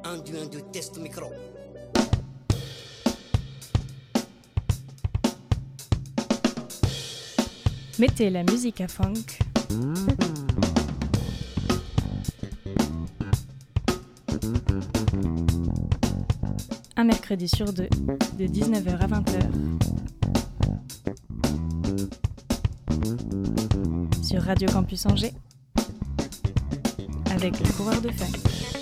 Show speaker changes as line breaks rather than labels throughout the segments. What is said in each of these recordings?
Un, deux, test micro.
Mettez la musique à funk. Un mercredi sur deux, de 19h à 20h. Sur Radio Campus Angers. Avec le coureur de funk.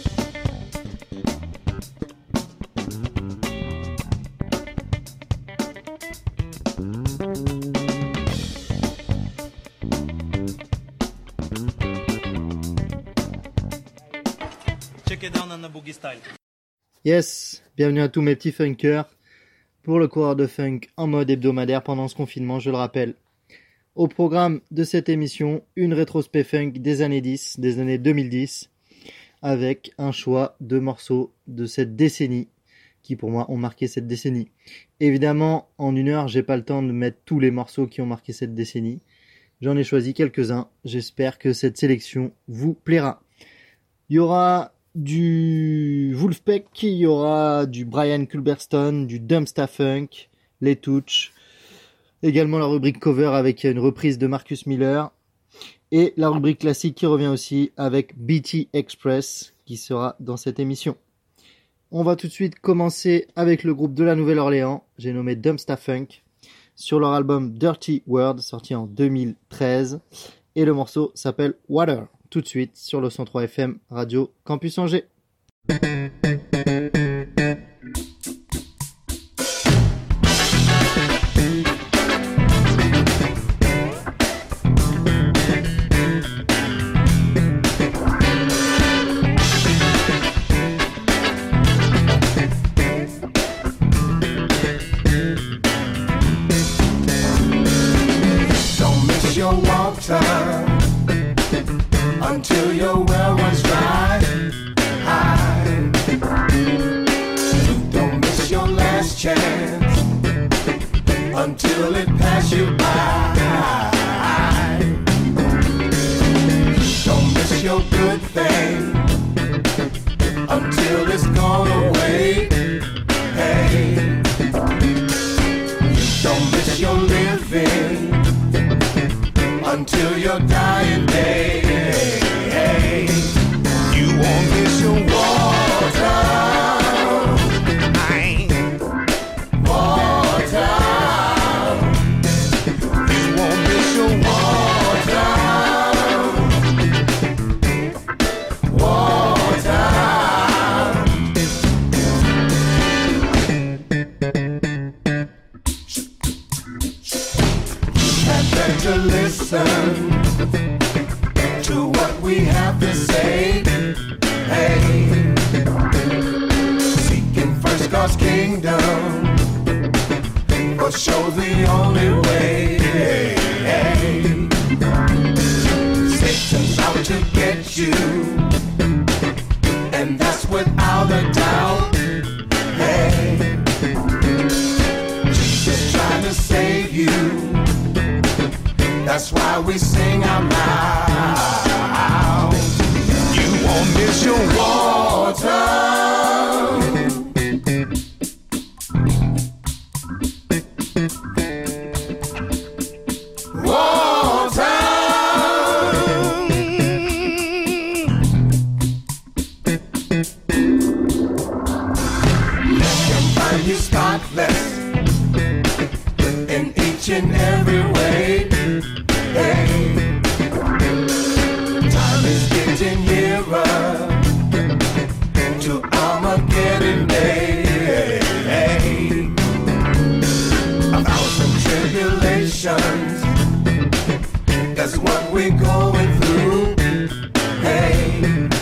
Yes, bienvenue à tous mes petits funkers pour le coureur de funk en mode hebdomadaire pendant ce confinement, je le rappelle. Au programme de cette émission, une rétrospect funk des années 10, des années 2010, avec un choix de morceaux de cette décennie, qui pour moi ont marqué cette décennie. Évidemment, en une heure, j'ai pas le temps de mettre tous les morceaux qui ont marqué cette décennie. J'en ai choisi quelques-uns, j'espère que cette sélection vous plaira. Il y aura du Wolfpack, il y aura du Brian Culbertson, du Dumpsta Funk, les Touch, également la rubrique cover avec une reprise de Marcus Miller, et la rubrique classique qui revient aussi avec BT Express qui sera dans cette émission. On va tout de suite commencer avec le groupe de la Nouvelle-Orléans, j'ai nommé Dumpsta Funk, sur leur album Dirty World, sorti en 2013, et le morceau s'appelle Water. Tout de suite sur le 103 FM Radio Campus Angers.
Don't miss your water until your well runs dry. Don't miss your last chance until it passes you by. Don't miss your good thing until it's gone away. Hey, don't miss your living until your dying day. You won't miss your water. Water. You won't miss your water. Water. Had better listen to what we have to say. Hey, seeking first God's kingdom, for sure the only way. Hey, Satan's out to get you, and that's without a doubt. Hey, Jesus trying to save you, that's why we sing out loud. You won't miss your water. Water. Let him find you spotless in each and every way. Hey, time is getting nearer to Armageddon Day. Hey, 1,000 tribulations, that's what we're going through. Hey,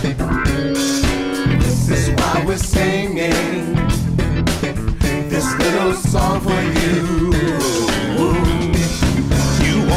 this is why we're singing this little song for you. You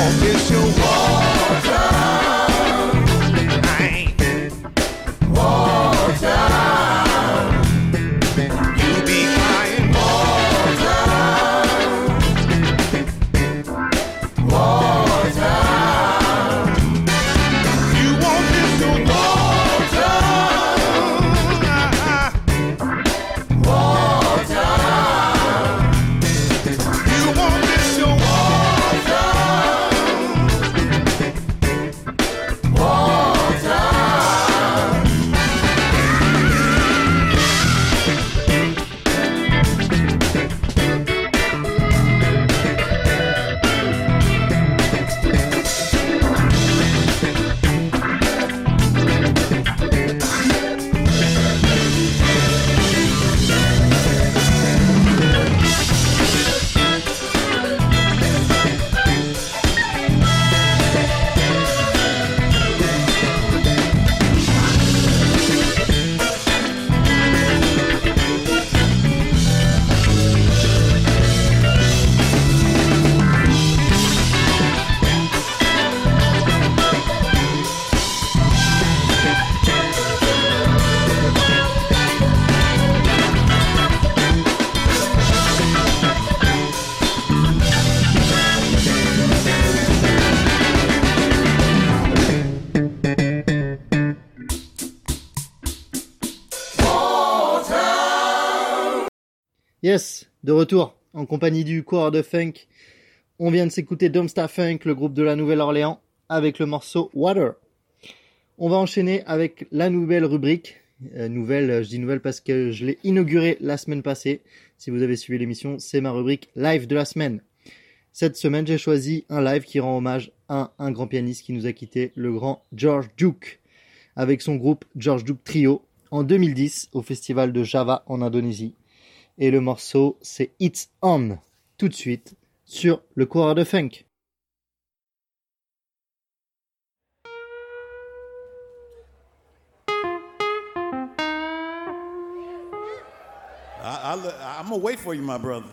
Yes, de retour en compagnie du coureur de funk. On vient de s'écouter Domstar Funk, le groupe de la Nouvelle-Orléans, avec le morceau Water. On va enchaîner avec la nouvelle rubrique. Je dis nouvelle parce que je l'ai inaugurée la semaine passée. Si vous avez suivi l'émission, c'est ma rubrique live de la semaine. Cette semaine, j'ai choisi un live qui rend hommage à un grand pianiste qui nous a quitté, le grand George Duke, avec son groupe George Duke Trio, en 2010, au festival de Java en Indonésie. Et le morceau, c'est It's On, tout de suite, sur le coureur de funk.
I'm gonna wait for you, my brother.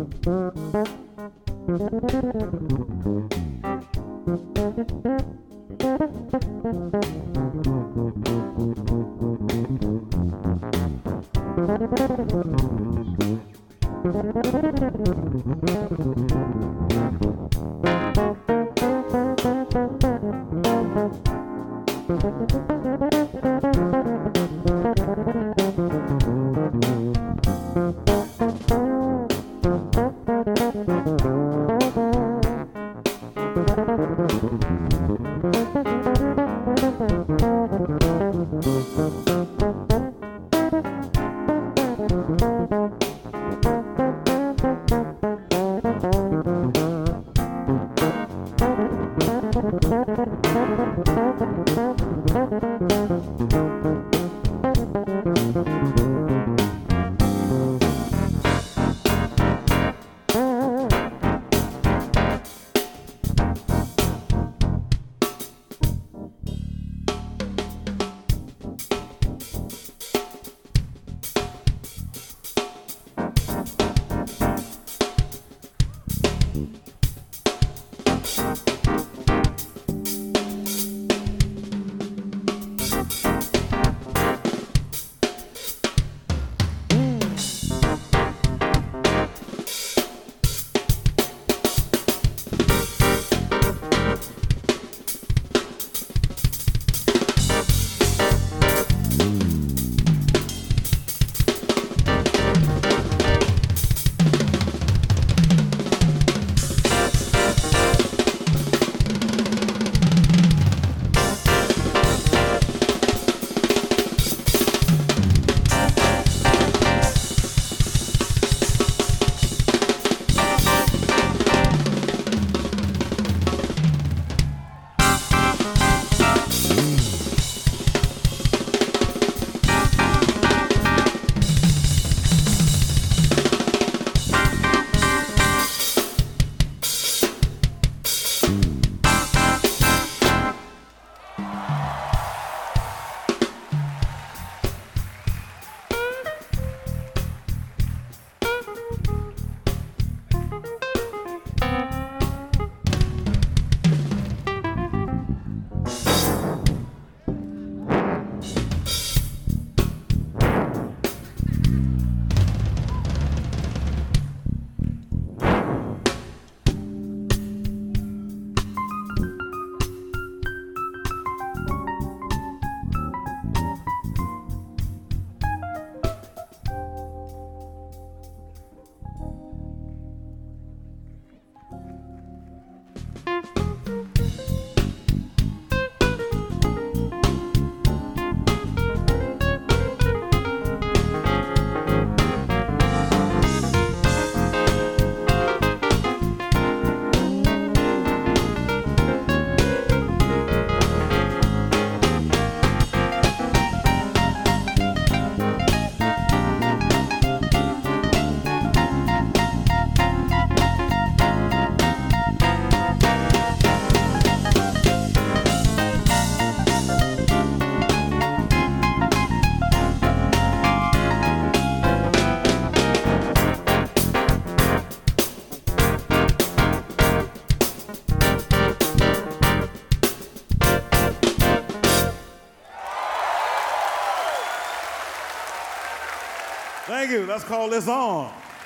Thank you. Let's call this on.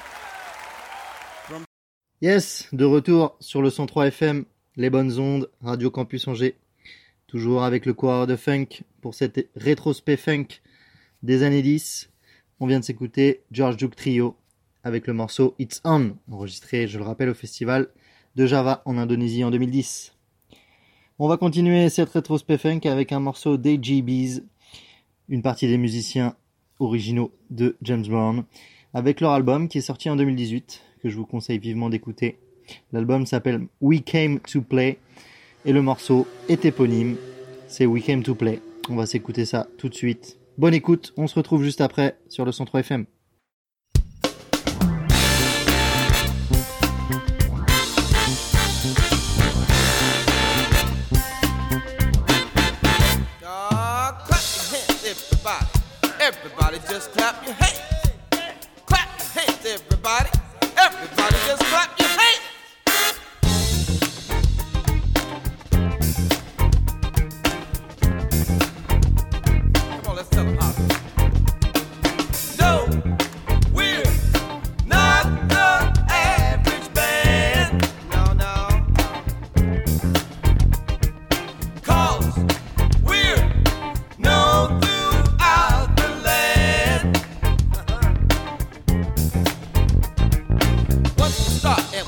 Yes, de retour sur le 103 FM, les bonnes ondes, Radio Campus Angers. Toujours avec le coureur de funk pour cette rétrospect funk des années 10. On vient de s'écouter George Duke Trio avec le morceau It's On, enregistré, je le rappelle, au festival de Java en Indonésie en 2010. On va continuer cette rétrospect funk avec un morceau des GBs, une partie des musiciens originaux de James Brown, avec leur album qui est sorti en 2018, que je vous conseille vivement d'écouter. L'album s'appelle We Came to Play et le morceau est éponyme, c'est We Came to Play. On va s'écouter ça tout de suite. Bonne écoute, on se retrouve juste après sur le 103 FM.
Everybody just clap your hands. Clap your hands, everybody. Everybody just clap your hands. Come on, let's tell them how. No, we're not the average band. No, no. 'Cause we're known throughout the land. Once we start and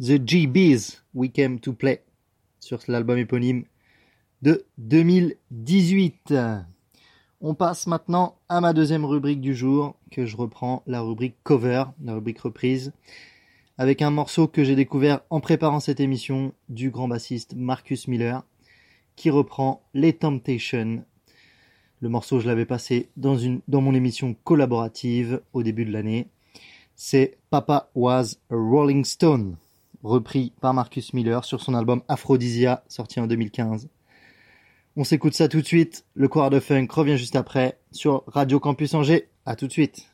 The GBs, We Came to Play, sur l'album éponyme de 2018. On passe maintenant à ma deuxième rubrique du jour, que je reprends, la rubrique cover, la rubrique reprise, avec un morceau que j'ai découvert en préparant cette émission du grand bassiste Marcus Miller, qui reprend Les Temptations. Le morceau, je l'avais passé dans mon émission collaborative au début de l'année. C'est Papa Was a Rolling Stone, repris par Marcus Miller sur son album Aphrodisia, sorti en 2015. On s'écoute ça tout de suite. Le Coureur de Funk revient juste après sur Radio Campus Angers. À tout de suite.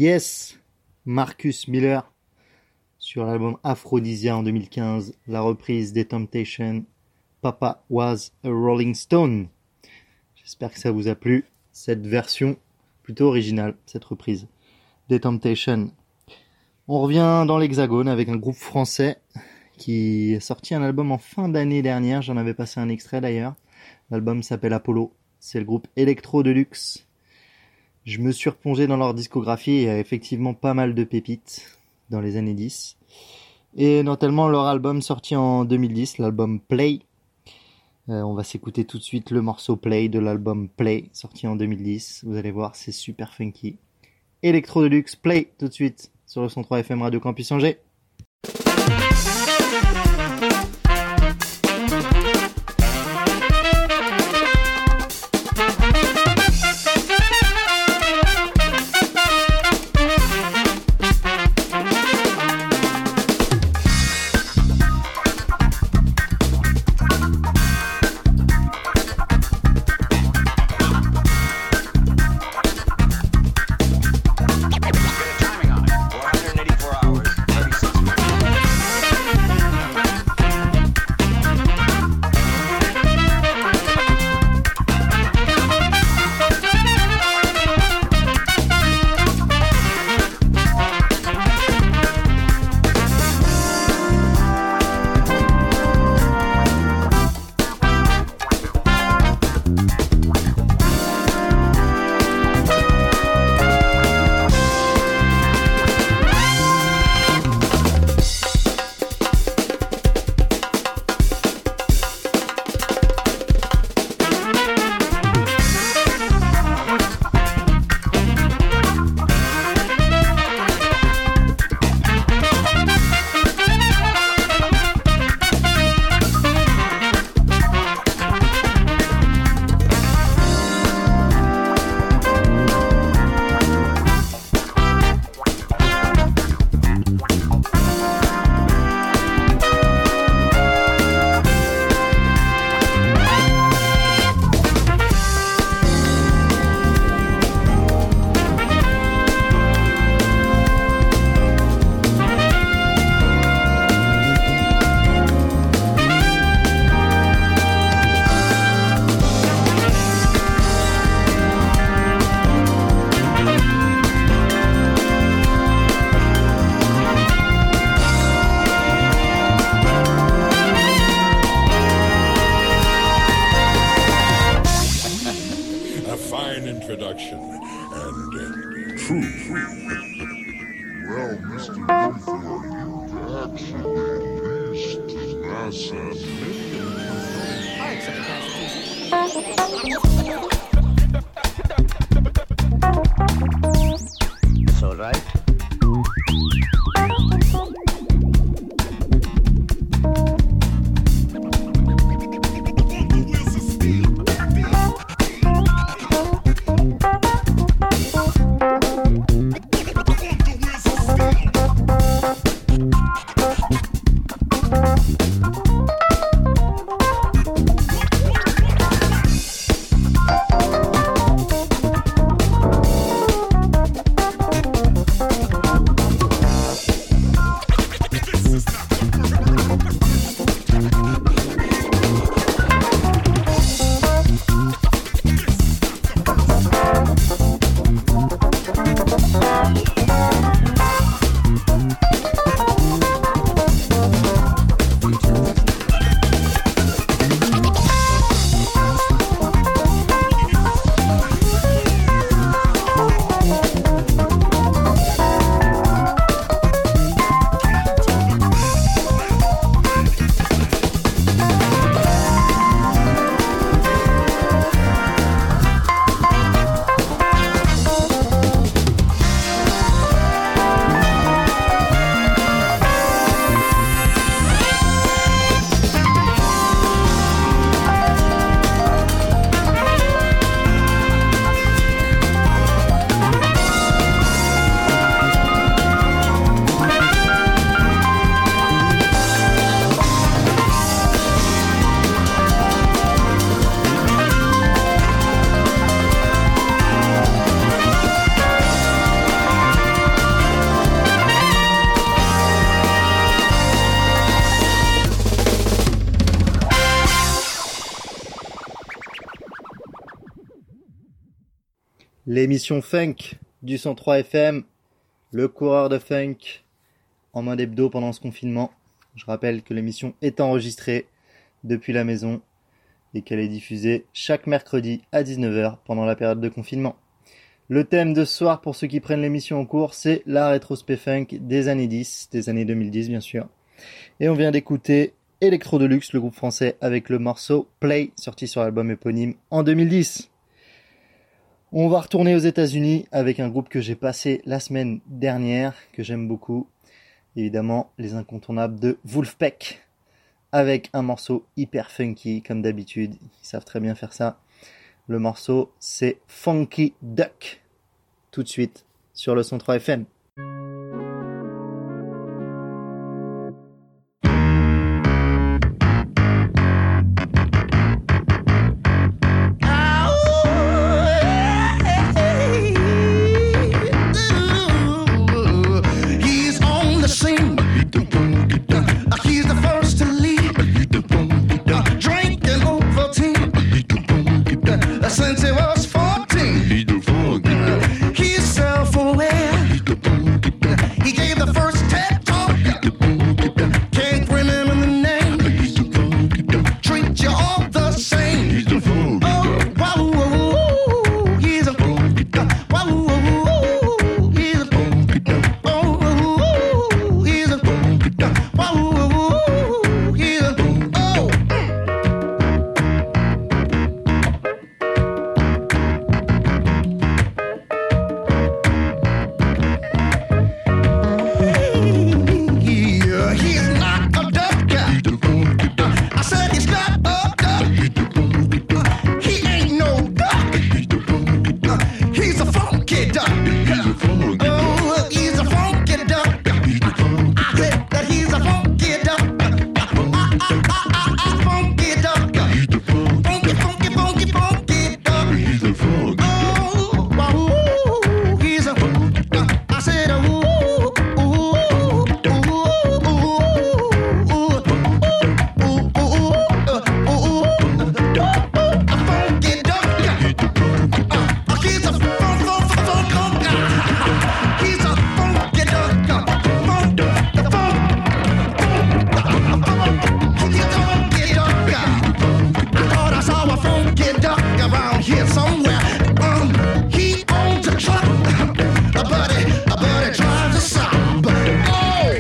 Yes, Marcus Miller sur l'album Aphrodisia en 2015, la reprise des Temptations, Papa Was a Rolling Stone. J'espère que ça vous a plu, cette version plutôt originale, cette reprise des Temptations. On revient dans l'Hexagone avec un groupe français qui a sorti un album en fin d'année dernière, j'en avais passé un extrait d'ailleurs. L'album s'appelle Apollo, c'est le groupe Electro Deluxe. Je me suis replongé dans leur discographie et il y a effectivement pas mal de pépites dans les années 10. Et notamment leur album sorti en 2010, l'album Play. On va s'écouter tout de suite le morceau Play de l'album Play, sorti en 2010. Vous allez voir, c'est super funky. Electro Deluxe, Play, tout de suite, sur le 103 FM Radio Campus Angers.
introduction and true. Well, Mr. Luther, you've actually leased NASA
It's all right.
L'émission Funk du 103 FM, le coureur de funk en mode hebdo pendant ce confinement. Je rappelle que l'émission est enregistrée depuis la maison et qu'elle est diffusée chaque mercredi à 19h pendant la période de confinement. Le thème de ce soir, pour ceux qui prennent l'émission en cours, c'est la rétrospect funk des années 10, des années 2010 bien sûr. Et on vient d'écouter Electro Deluxe, le groupe français, avec le morceau Play, sorti sur l'album éponyme en 2010. On va retourner aux États-Unis avec un groupe que j'ai passé la semaine dernière, que j'aime beaucoup. Évidemment, les incontournables de Vulfpeck, avec un morceau hyper funky, comme d'habitude. Ils savent très bien faire ça. Le morceau, c'est Funky Duck. Tout de suite, sur le 103 FM.
Since he was 14, he's self-aware. He gave the first TED talk. Can't remember the name. Treat you all the same. Oh, wow, he's a wow, he's a oh, he's a wow, he's a oh. He's not a duck. I said he's not a duck. He ain't no duck. He's a funky duck. Oh, he's a funky duck. I said that he's a funky duck. Funky duck. Funky, funky, funky, funky duck. Oh, wow, he's a I said, here somewhere. He owns a truck. A buddy drives a Saab. Oh!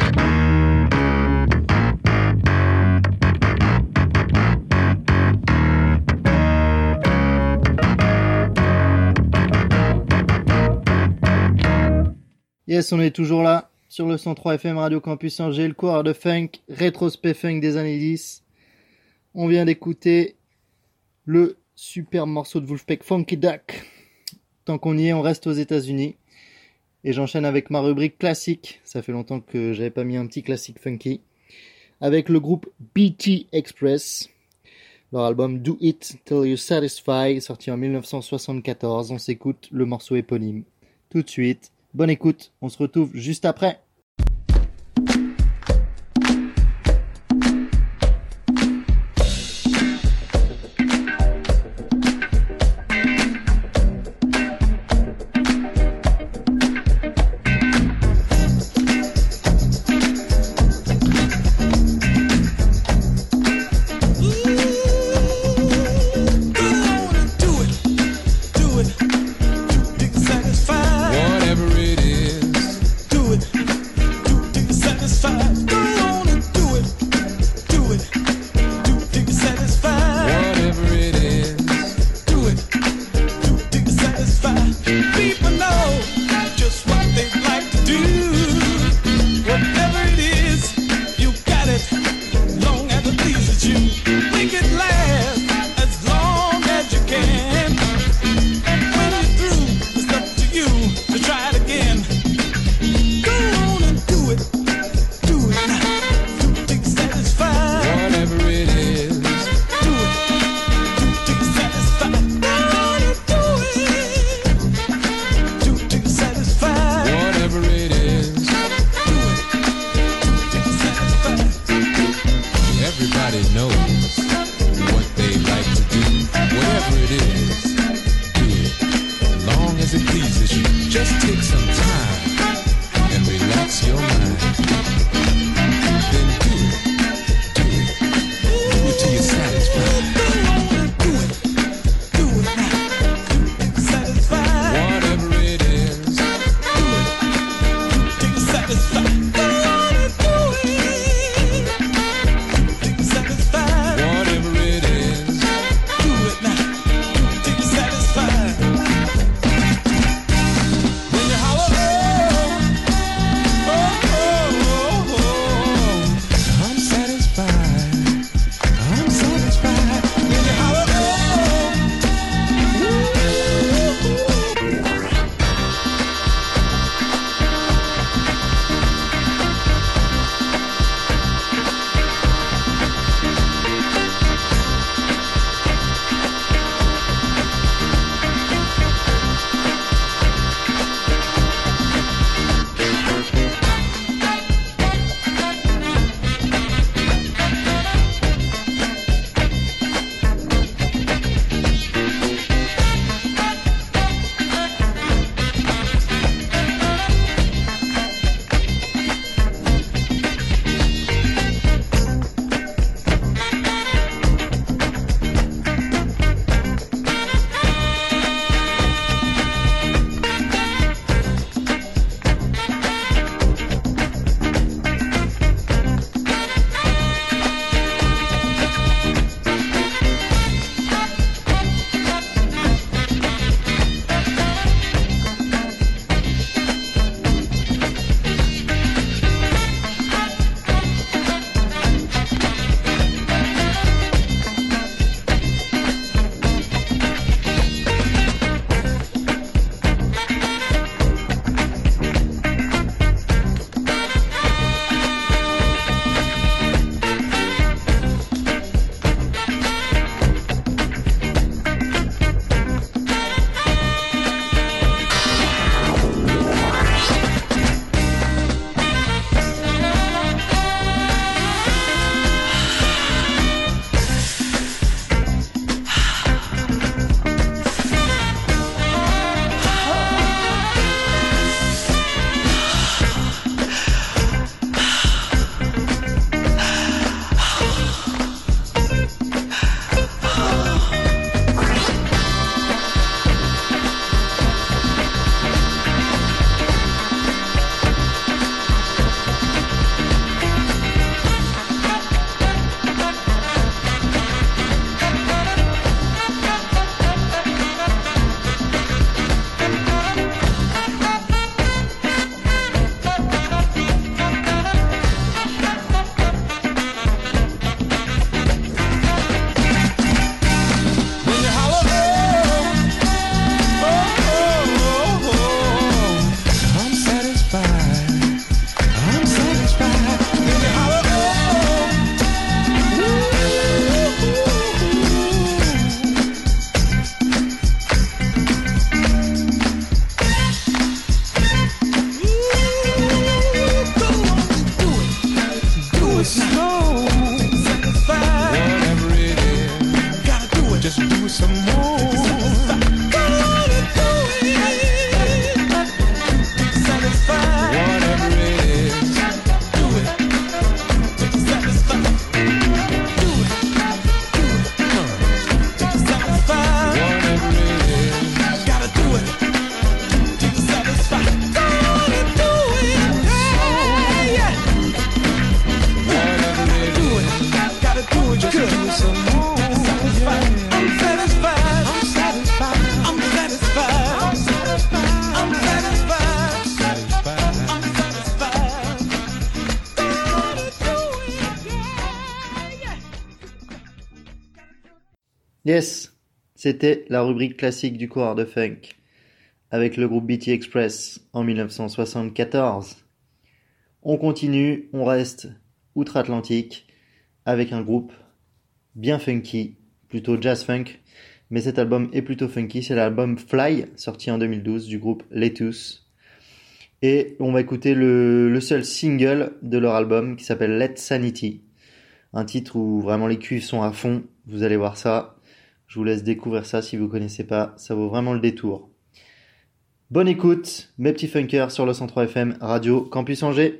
Yes, on est toujours là, sur le 103 FM Radio Campus Angers, le coureur de funk, rétrospect funk des années 10. On vient d'écouter le super morceau de Vulfpeck, Funky Duck. Tant qu'on y est, on reste aux États-Unis. Et j'enchaîne avec ma rubrique classique. Ça fait longtemps que j'avais pas mis un petit classique funky. Avec le groupe BT Express. Leur album Do It Till You Satisfy, sorti en 1974. On s'écoute le morceau éponyme. Tout de suite. Bonne écoute. On se retrouve juste après.
Whatever it is, do it.
some more. Go on and do it. Satisfied. Whatever it is, do it. Satisfied. Do it. Satisfied. Whatever it is, gotta do it. Satisfied. Go on and do it. Yeah, yeah. Whatever it is, gotta do it. Just do some more. Satisfied. I'm satisfied. I'm satisfied. I'm satisfied. I'm satisfied. I'm satisfied. Satisfied. I'm satisfied. Go on and do it. Yeah, yeah.
Yes, c'était la rubrique classique du coureur de funk, avec le groupe BT Express en 1974. On continue, on reste outre-Atlantique, avec un groupe bien funky, plutôt jazz-funk, mais cet album est plutôt funky, c'est l'album Fly, sorti en 2012 du groupe Lettuce. Et on va écouter le seul single de leur album qui s'appelle Let Sanity, un titre où vraiment les cuivres sont à fond, vous allez voir ça. Je vous laisse découvrir ça si vous connaissez pas, ça vaut vraiment le détour. Bonne écoute, mes petits funkers sur le 103 FM, Radio Campus Angers.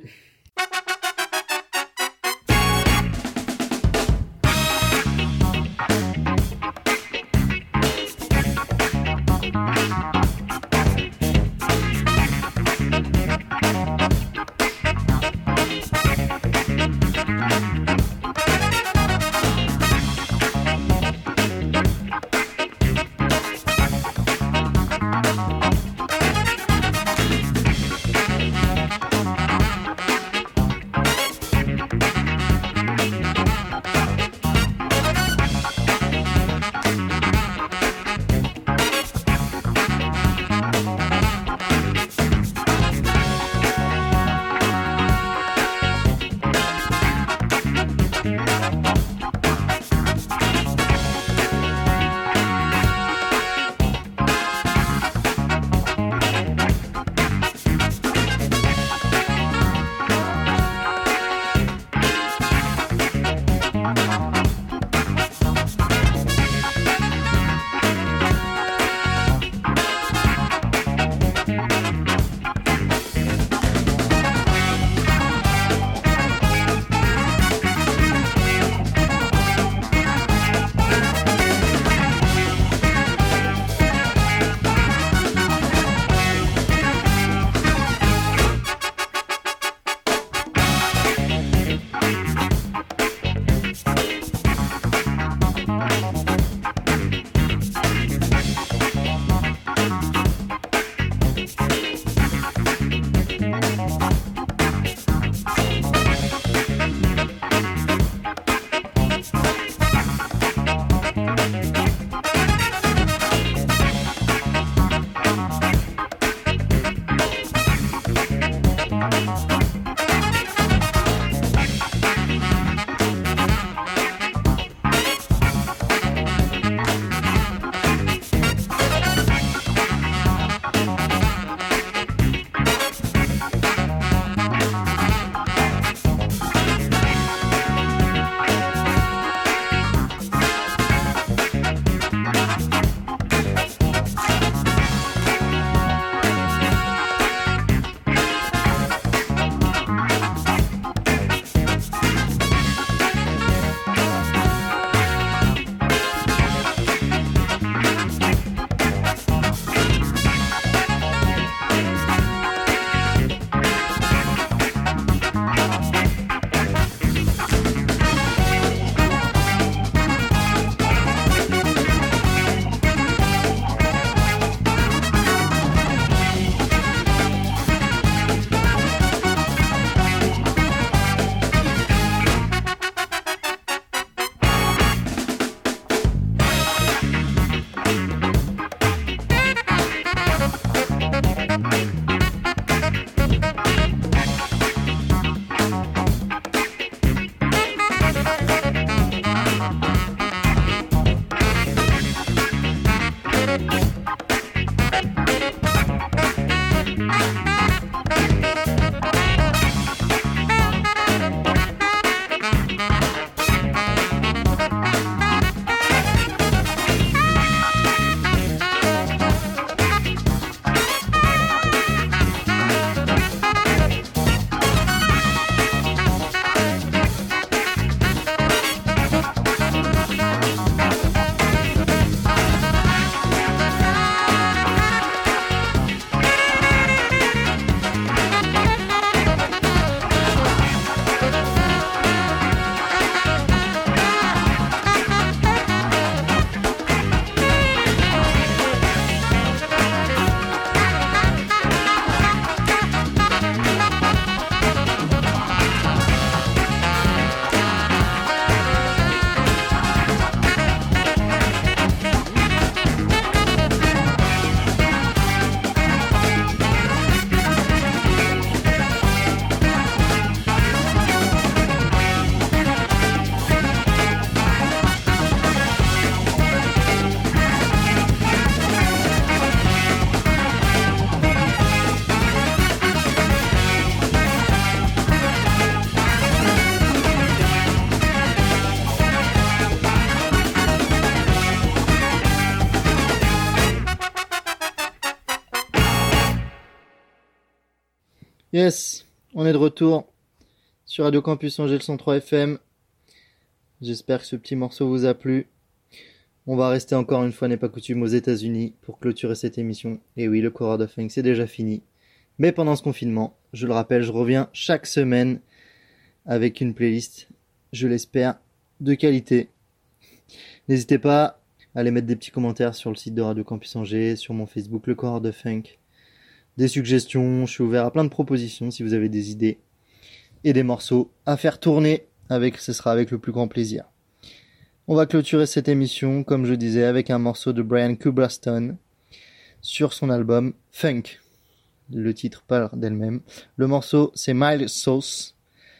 Yes, on est de retour sur Radio Campus Angers 103 FM. J'espère que ce petit morceau vous a plu. On va rester encore une fois, n'est pas coutume, aux États-Unis pour clôturer cette émission. Et oui, le coureur de funk, c'est déjà fini. Mais pendant ce confinement, je le rappelle, je reviens chaque semaine avec une playlist, je l'espère, de qualité. N'hésitez pas à aller mettre des petits commentaires sur le site de Radio Campus Angers, sur mon Facebook, le coureur de funk. Des suggestions, je suis ouvert à plein de propositions si vous avez des idées et des morceaux à faire tourner, ce sera avec le plus grand plaisir. On va clôturer cette émission, comme je disais, avec un morceau de Brian Kublaston sur son album Funk. Le titre parle d'elle-même. Le morceau, c'est Mild Sauce.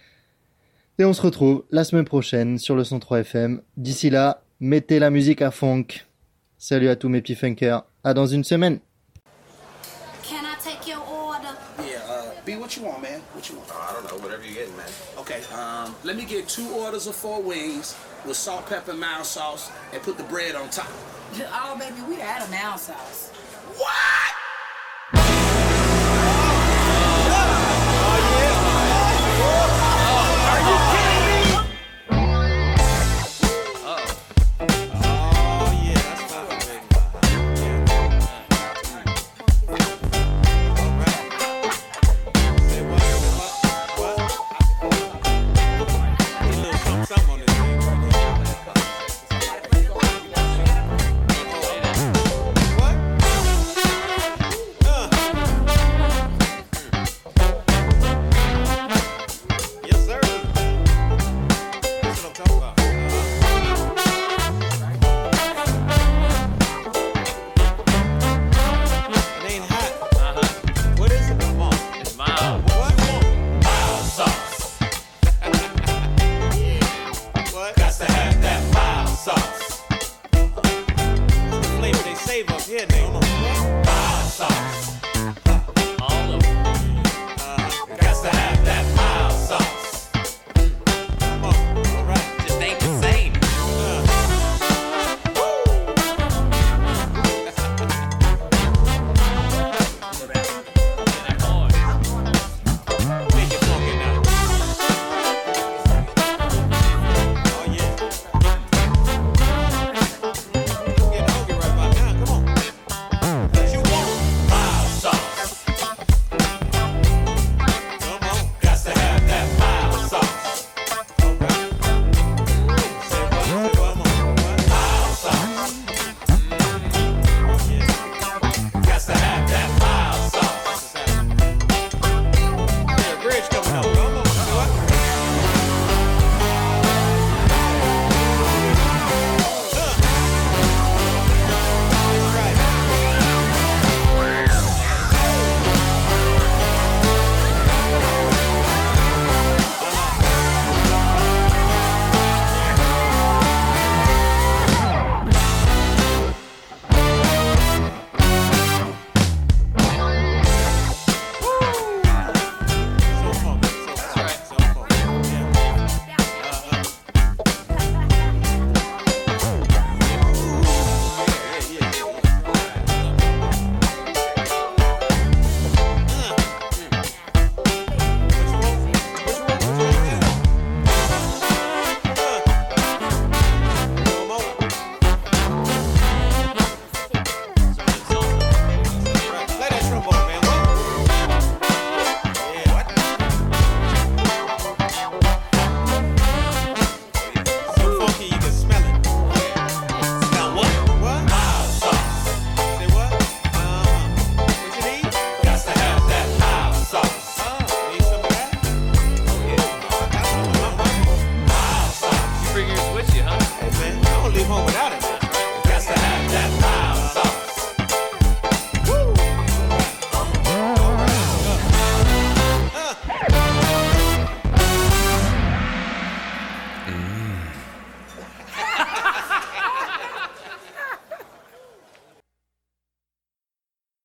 Et on se retrouve la semaine prochaine sur le 103 FM. D'ici là, mettez la musique à funk. Salut à tous mes petits funkers. À dans une semaine.
Can I take your order?
Yeah, B, what you want, man? What you want?
I don't know, whatever you're getting, man.
Okay, let me get 2 orders of 4 wings with salt, pepper, mild sauce, and put the bread on top.
Oh, baby, we out of mild sauce.
What?
Save up here, nigga.